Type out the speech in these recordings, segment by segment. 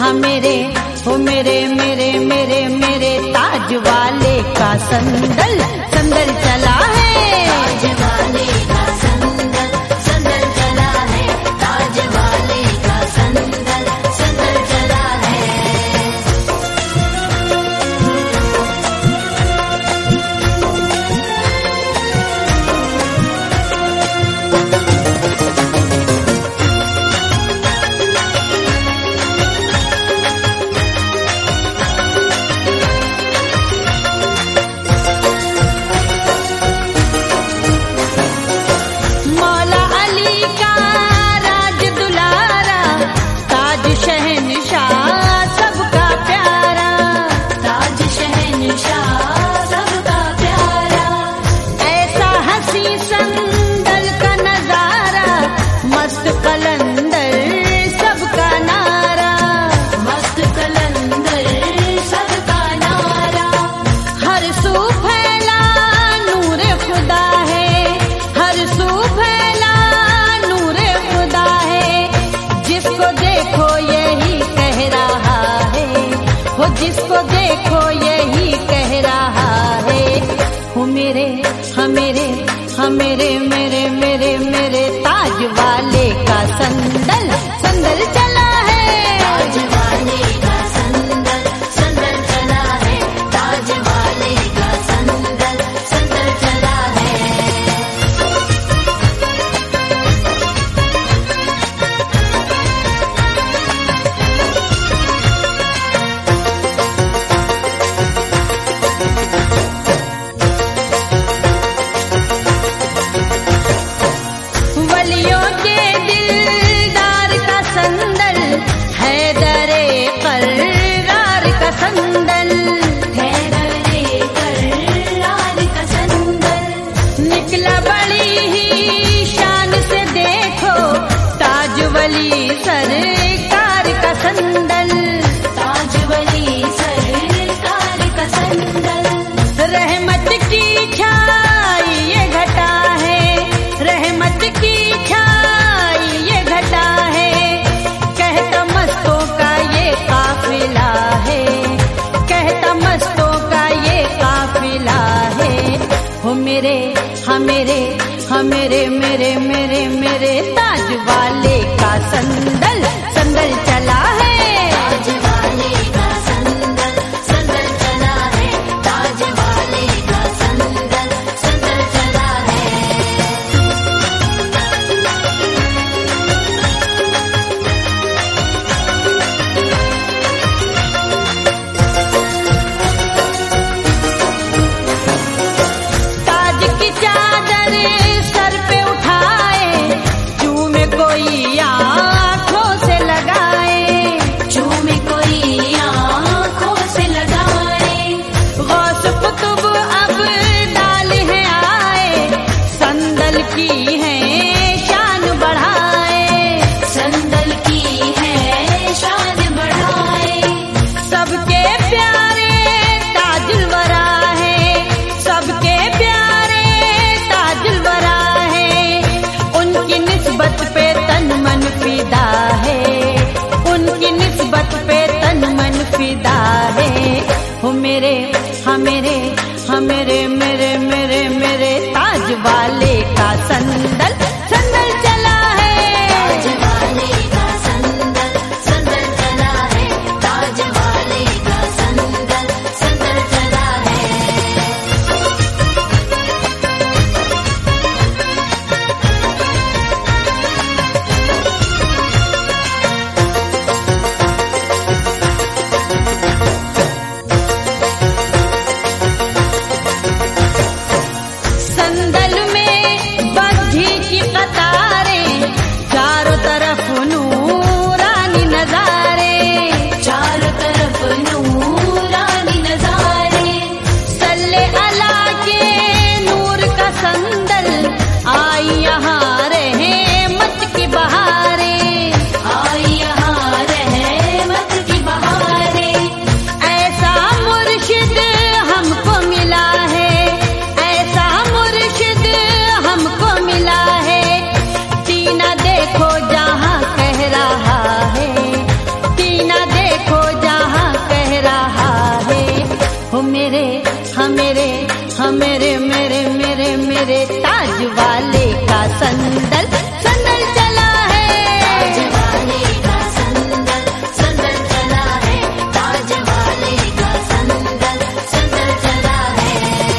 मेरे हो मेरे मेरे मेरे मेरे ताज वाले का संदल संदल चला है। ताज वाले का संदल संदल चला है। ताज वाले का संदल संदल चला है। जिसको देखो यही कह रहा है हो मेरे मेरे मेरे मेरे मेरे ताज वाले का संदल संदल चला है। ताज वाले का संदल संदल चला है। ताज वाले का संदल संदल चला है। वलियों के दिलदार का संदल है दरे करार का संदल है दरे करार का संदल। निकला बड़ी ही शान से देखो ताज वली सरकार का संदल। ताज वली सरकार का संदल। रहमत की छाई ये घटा है। रहमत की छाई ये घटा है। कहता मस्तों का ये काफिला है। कहता मस्तों का ये काफिला है हो मेरे मेरे मेरे मेरे मेरे ताज वाले का संदल संदल चला है। ताज वाले का संदल संदल चला है। ताज वाले का संदल संदल चला है। ताज की चादर सर पे उठाए चूमे कोई आंखों से लगाए। मेरे ताज वाले का संदल संदल चला ताज है। वाले का संदल संदल चला है, ताज वाले का संदल संदल चला है।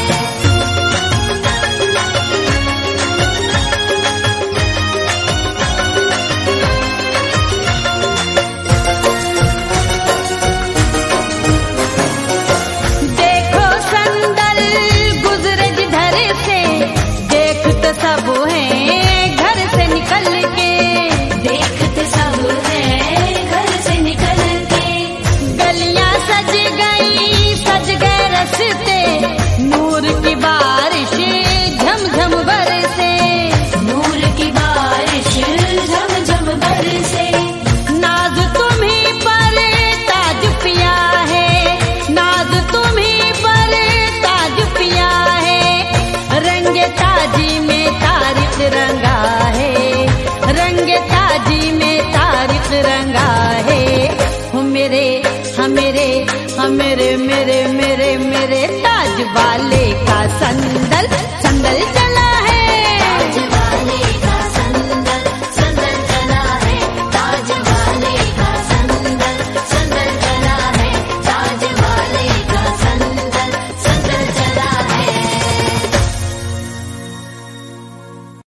देखो संदल गुजरे जिधर से, देखते सब हैं घर से निकल के। देखते सब हैं घर से निकल के, गलियां सज गए रस्ते, नूर की बारिश झमझम बरसे। नूर की बारिश झमझम बरसे। नाज तुम्हीं पर ताज पिया है, नाज तुम्हीं पर ताज पिया है। रंगे ताजी में तारीख रंगा है, रंगे ताजी में तारीख रंगा है। हो मेरे ताज वाले का संदल